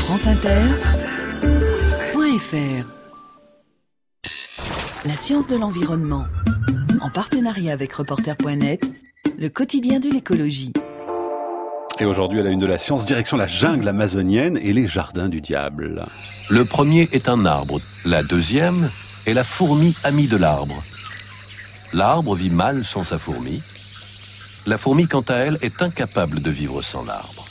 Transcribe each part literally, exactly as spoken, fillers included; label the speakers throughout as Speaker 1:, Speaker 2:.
Speaker 1: France Inter, point F R. La science de l'environnement. En partenariat avec Reporter point net, le quotidien de l'écologie.
Speaker 2: Et aujourd'hui, à la une de la science, direction la jungle amazonienne et les jardins du diable.
Speaker 3: Le premier est un arbre. La deuxième est la fourmi amie de l'arbre. L'arbre vit mal sans sa fourmi. La fourmi, quant à elle, est incapable de vivre sans l'arbre.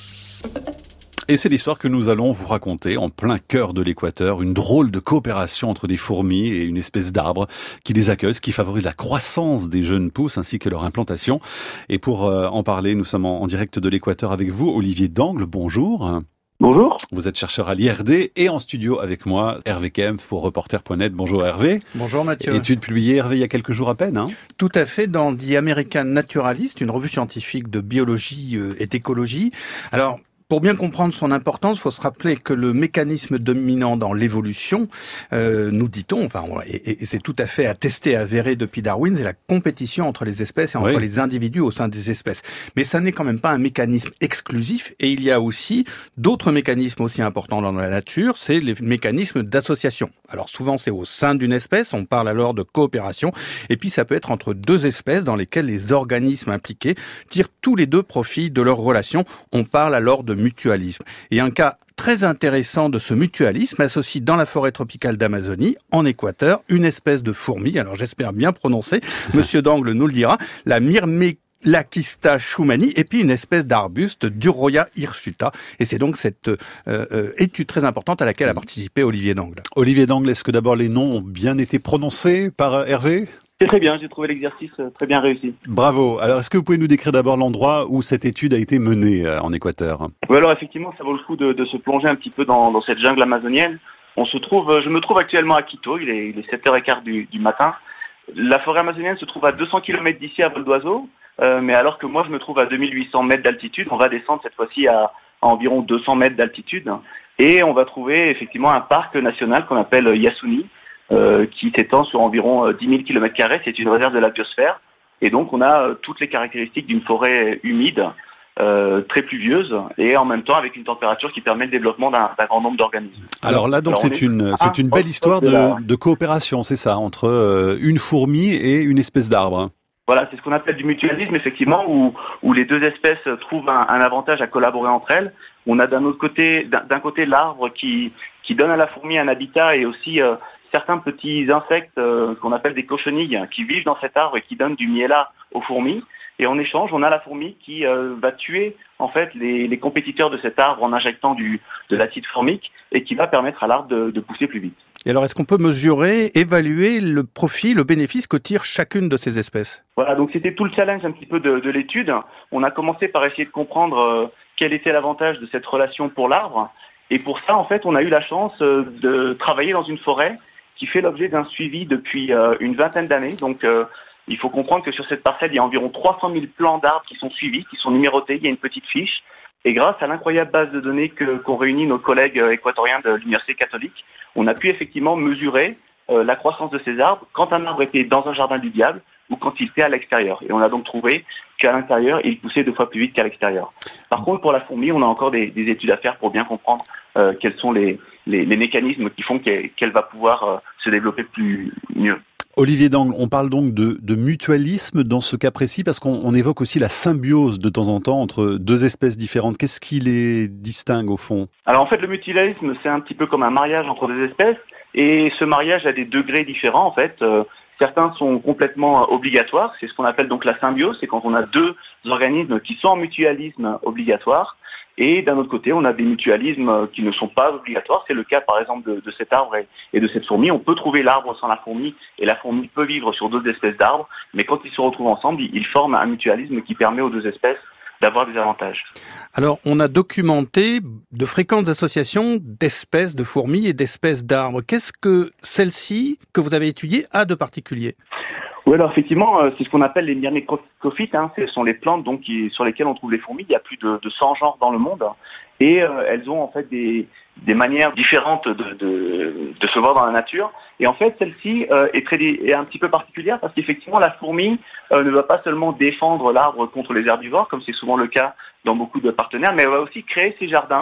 Speaker 2: Et c'est l'histoire que nous allons vous raconter en plein cœur de l'équateur, une drôle de coopération entre des fourmis et une espèce d'arbre qui les accueille, ce qui favorise la croissance des jeunes pousses ainsi que leur implantation. Et pour euh, en parler, nous sommes en, en direct de l'équateur avec vous, Olivier Dangle, bonjour.
Speaker 4: Bonjour.
Speaker 2: Vous êtes chercheur à l'I R D et en studio avec moi, Hervé Kempf pour Reporter point net. Bonjour Hervé.
Speaker 5: Bonjour Mathieu.
Speaker 2: Étude publiée, Hervé, il y a quelques jours à peine. Hein
Speaker 5: Tout à fait, dans The American Naturalist, une revue scientifique de biologie et d'écologie. Alors, pour bien comprendre son importance, il faut se rappeler que le mécanisme dominant dans l'évolution, euh, nous dit-on, enfin, et, et c'est tout à fait attesté et avéré depuis Darwin, c'est la compétition entre les espèces et entre oui. les individus au sein des espèces. Mais ça n'est quand même pas un mécanisme exclusif, et il y a aussi d'autres mécanismes aussi importants dans la nature, c'est les mécanismes d'association. Alors souvent c'est au sein d'une espèce, on parle alors de coopération, et puis ça peut être entre deux espèces dans lesquelles les organismes impliqués tirent tous les deux profit de leur relation, on parle alors de mutualisme. Et un cas très intéressant de ce mutualisme associe dans la forêt tropicale d'Amazonie, en Équateur, une espèce de fourmi, alors j'espère bien prononcer, Monsieur Dangle nous le dira, la Myrmélachista schumani, et puis une espèce d'arbuste, Duroia hirsuta. Et c'est donc cette euh, euh, étude très importante à laquelle a participé Olivier Dangle.
Speaker 2: Olivier Dangle, est-ce que d'abord les noms ont bien été prononcés par Hervé ?
Speaker 4: C'est très bien, j'ai trouvé l'exercice très bien réussi.
Speaker 2: Bravo. Alors, est-ce que vous pouvez nous décrire d'abord l'endroit où cette étude a été menée euh, en Équateur ?
Speaker 4: Oui, alors effectivement, ça vaut le coup de, de se plonger un petit peu dans, dans cette jungle amazonienne. On se trouve, je me trouve actuellement à Quito, il est, il est sept heures quinze du, du matin. La forêt amazonienne se trouve à deux cents kilomètres d'ici à vol d'oiseau, euh, mais alors que moi je me trouve à deux mille huit cents mètres d'altitude, on va descendre cette fois-ci à, à environ deux cents mètres d'altitude, et on va trouver effectivement un parc national qu'on appelle Yasuni, Euh, qui s'étend sur environ euh, dix mille kilomètres carrés, c'est une réserve de la biosphère, et donc on a euh, toutes les caractéristiques d'une forêt humide, euh, très pluvieuse, et en même temps avec une température qui permet le développement d'un, d'un grand nombre d'organismes.
Speaker 2: Alors là, donc, alors, c'est une, c'est une belle histoire de, la... de coopération, c'est ça, entre euh, une fourmi et une espèce d'arbre.
Speaker 4: Voilà, c'est ce qu'on appelle du mutualisme, effectivement, où, où les deux espèces trouvent un, un avantage à collaborer entre elles. On a d'un autre côté, d'un, d'un côté l'arbre qui, qui donne à la fourmi un habitat et aussi euh, certains petits insectes euh, qu'on appelle des cochenilles qui vivent dans cet arbre et qui donnent du miela aux fourmis. Et en échange, on a la fourmi qui euh, va tuer en fait les, les compétiteurs de cet arbre en injectant du, de l'acide formique et qui va permettre à l'arbre de, de pousser plus vite.
Speaker 5: Et alors, est-ce qu'on peut mesurer, évaluer le profit, le bénéfice que tire chacune de ces espèces ?
Speaker 4: Voilà, donc c'était tout le challenge un petit peu de, de l'étude. On a commencé par essayer de comprendre euh, quel était l'avantage de cette relation pour l'arbre. Et pour ça, en fait, on a eu la chance euh, de travailler dans une forêt qui fait l'objet d'un suivi depuis euh, une vingtaine d'années. Donc, euh, il faut comprendre que sur cette parcelle, il y a environ trois cent mille plants d'arbres qui sont suivis, qui sont numérotés. Il y a une petite fiche. Et grâce à l'incroyable base de données que, qu'ont réuni nos collègues équatoriens de l'Université catholique, on a pu effectivement mesurer euh, la croissance de ces arbres quand un arbre était dans un jardin du diable ou quand il était à l'extérieur. Et on a donc trouvé qu'à l'intérieur, il poussait deux fois plus vite qu'à l'extérieur. Par contre, pour la fourmi, on a encore des, des études à faire pour bien comprendre euh, quels sont les, les, les mécanismes qui font qu'elle, qu'elle va pouvoir euh, se développer plus mieux.
Speaker 2: Olivier Dangle, on parle donc de, de mutualisme dans ce cas précis parce qu'on on évoque aussi la symbiose de temps en temps entre deux espèces différentes. Qu'est-ce qui les distingue au fond ?
Speaker 4: Alors en fait, le mutualisme, c'est un petit peu comme un mariage entre deux espèces et ce mariage a des degrés différents en fait. Euh, Certains sont complètement obligatoires, c'est ce qu'on appelle donc la symbiose, c'est quand on a deux organismes qui sont en mutualisme obligatoire, et d'un autre côté, on a des mutualismes qui ne sont pas obligatoires, c'est le cas par exemple de, de cet arbre et, et de cette fourmi. On peut trouver l'arbre sans la fourmi, et la fourmi peut vivre sur d'autres espèces d'arbres, mais quand ils se retrouvent ensemble, ils forment un mutualisme qui permet aux deux espèces d'avoir des avantages.
Speaker 5: Alors, on a documenté de fréquentes associations d'espèces de fourmis et d'espèces d'arbres. Qu'est-ce que celle-ci, que vous avez étudiée, a de particulier ?
Speaker 4: Oui, alors effectivement, c'est ce qu'on appelle les myrmécophytes. Hein. Ce sont les plantes donc qui, sur lesquelles on trouve les fourmis. Il y a plus de, de cent genres dans le monde, et euh, elles ont en fait des, des manières différentes de, de, de se voir dans la nature. Et en fait, celle-ci euh, est, très, est un petit peu particulière parce qu'effectivement, la fourmi euh, ne va pas seulement défendre l'arbre contre les herbivores, comme c'est souvent le cas dans beaucoup de partenaires, mais elle va aussi créer ses jardins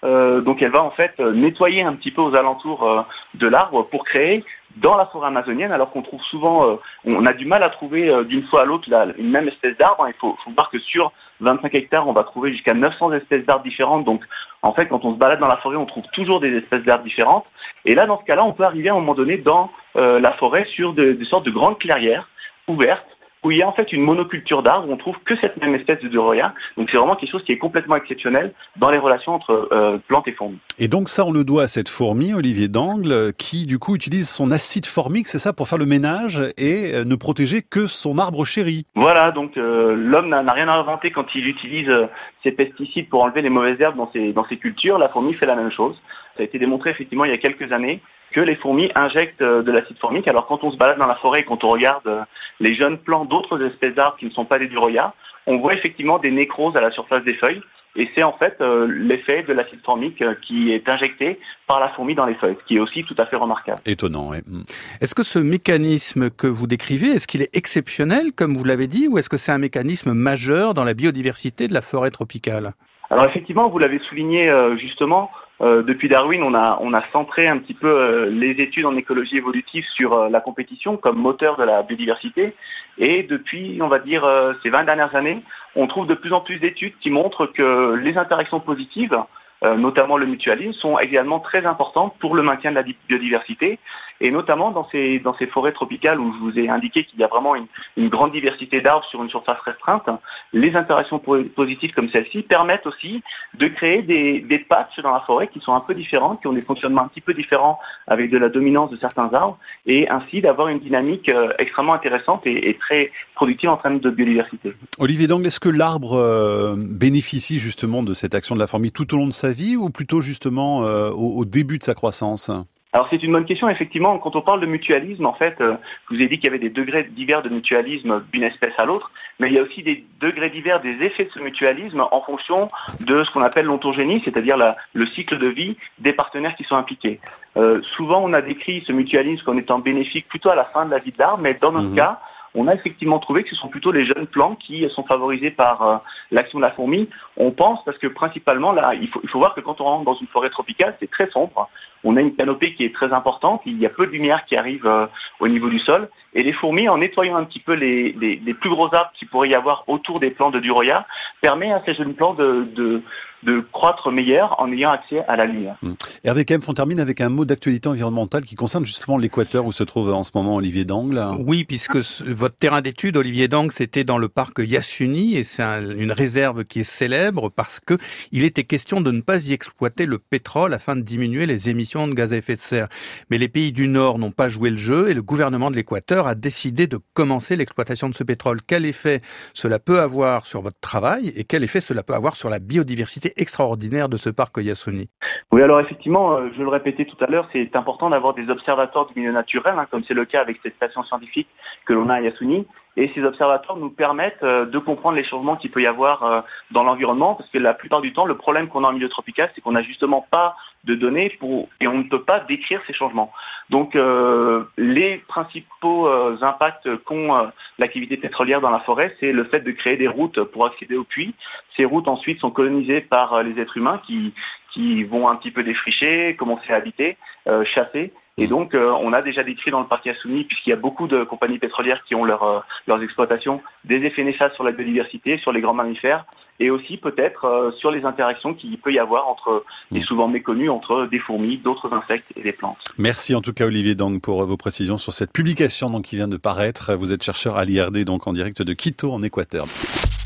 Speaker 4: Euh, donc elle va en fait nettoyer un petit peu aux alentours euh, de l'arbre pour créer dans la forêt amazonienne, alors qu'on trouve souvent, euh, on a du mal à trouver euh, d'une fois à l'autre la, une même espèce d'arbre. Il faut, faut voir que sur vingt-cinq hectares, on va trouver jusqu'à neuf cents espèces d'arbres différentes. Donc en fait, quand on se balade dans la forêt, on trouve toujours des espèces d'arbres différentes. Et là, dans ce cas-là, on peut arriver à un moment donné dans euh, la forêt sur de, des sortes de grandes clairières ouvertes, où il y a en fait une monoculture d'arbres, où on trouve que cette même espèce de duroya. Donc c'est vraiment quelque chose qui est complètement exceptionnel dans les relations entre euh, plantes et fourmis.
Speaker 2: Et donc ça, on le doit à cette fourmi, Olivier d'Angle, qui du coup utilise son acide formique, c'est ça, pour faire le ménage et euh, ne protéger que son arbre chéri.
Speaker 4: Voilà, donc euh, l'homme n'a, n'a rien à inventer quand il utilise euh, ses pesticides pour enlever les mauvaises herbes dans ses, dans ses cultures. La fourmi fait la même chose. Ça a été démontré effectivement il y a quelques années que les fourmis injectent de l'acide formique. Alors quand on se balade dans la forêt et quand on regarde les jeunes plants d'autres espèces d'arbres qui ne sont pas des duroya, on voit effectivement des nécroses à la surface des feuilles. Et c'est en fait euh, l'effet de l'acide formique euh, qui est injecté par la fourmi dans les feuilles, ce qui est aussi tout à fait remarquable.
Speaker 2: Étonnant, oui.
Speaker 5: Est-ce que ce mécanisme que vous décrivez, est-ce qu'il est exceptionnel, comme vous l'avez dit, ou est-ce que c'est un mécanisme majeur dans la biodiversité de la forêt tropicale ?
Speaker 4: Alors effectivement, vous l'avez souligné euh, justement, euh, depuis Darwin, on a, on a centré un petit peu euh, les études en écologie évolutive sur euh, la compétition comme moteur de la biodiversité. Et depuis, on va dire, euh, ces vingt dernières années, on trouve de plus en plus d'études qui montrent que les interactions positives, euh, notamment le mutualisme, sont également très importantes pour le maintien de la biodiversité. Et notamment dans ces, dans ces forêts tropicales où je vous ai indiqué qu'il y a vraiment une, une grande diversité d'arbres sur une surface restreinte, les interactions positives comme celle-ci permettent aussi de créer des, des patchs dans la forêt qui sont un peu différentes, qui ont des fonctionnements un petit peu différents avec de la dominance de certains arbres, et ainsi d'avoir une dynamique euh, extrêmement intéressante et, et très productive en termes de biodiversité.
Speaker 2: Olivier d'Angle, est-ce que l'arbre euh, bénéficie justement de cette action de la fourmi tout au long de sa vie ou plutôt justement euh, au, au début de sa croissance ?
Speaker 4: Alors c'est une bonne question, effectivement. Quand on parle de mutualisme, en fait, euh, je vous ai dit qu'il y avait des degrés divers de mutualisme d'une espèce à l'autre, mais il y a aussi des degrés divers des effets de ce mutualisme en fonction de ce qu'on appelle l'ontogénie, c'est-à-dire la, le cycle de vie des partenaires qui sont impliqués. Euh, souvent, on a décrit ce mutualisme comme étant bénéfique plutôt à la fin de la vie de l'arbre, mais dans notre mmh. cas, on a effectivement trouvé que ce sont plutôt les jeunes plants qui sont favorisés par euh, l'action de la fourmi. On pense parce que principalement, là, il faut, il faut voir que quand on rentre dans une forêt tropicale, c'est très sombre. On a une canopée qui est très importante, il y a peu de lumière qui arrive euh, au niveau du sol. Et les fourmis, en nettoyant un petit peu les, les, les plus gros arbres qu'il pourrait y avoir autour des plants de duroya, permet à ces jeunes plants de, de, de croître meilleur en ayant accès à la lumière.
Speaker 2: Mmh. Hervé Kempf, on termine avec un mot d'actualité environnementale qui concerne justement l'équateur où se trouve en ce moment Olivier d'Angle.
Speaker 5: Oui, puisque votre terrain d'étude, Olivier d'Angle, c'était dans le parc Yasuni et c'est un, une réserve qui est célèbre parce que il était question de ne pas y exploiter le pétrole afin de diminuer les émissions de gaz à effet de serre. Mais les pays du Nord n'ont pas joué le jeu et le gouvernement de l'Équateur a décidé de commencer l'exploitation de ce pétrole. Quel effet cela peut avoir sur votre travail et quel effet cela peut avoir sur la biodiversité extraordinaire de ce parc Yasuni?
Speaker 4: Oui, alors effectivement, je le répétais tout à l'heure, c'est important d'avoir des observatoires du milieu naturel, hein, comme c'est le cas avec cette station scientifique que l'on a à Yasuni. Et ces observatoires nous permettent euh, de comprendre les changements qu'il peut y avoir euh, dans l'environnement, parce que la plupart du temps, le problème qu'on a en milieu tropical, c'est qu'on n'a justement pas de données pour et on ne peut pas décrire ces changements. Donc, euh, les principaux euh, impacts qu'ont euh, l'activité pétrolière dans la forêt, c'est le fait de créer des routes pour accéder aux puits. Ces routes ensuite sont colonisées par euh, les êtres humains qui qui vont un petit peu défricher, commencer à habiter, euh, chasser. Et donc, euh, on a déjà décrit dans le parc Yasuni, puisqu'il y a beaucoup de compagnies pétrolières qui ont leur, euh, leurs exploitations, des effets néfastes sur la biodiversité, sur les grands mammifères, et aussi peut-être euh, sur les interactions qu'il peut y avoir entre, et souvent méconnues, entre des fourmis, d'autres insectes et des plantes.
Speaker 2: Merci en tout cas Olivier d'Angle pour vos précisions sur cette publication donc, qui vient de paraître. Vous êtes chercheur à l'I R D, donc en direct de Quito, en Équateur.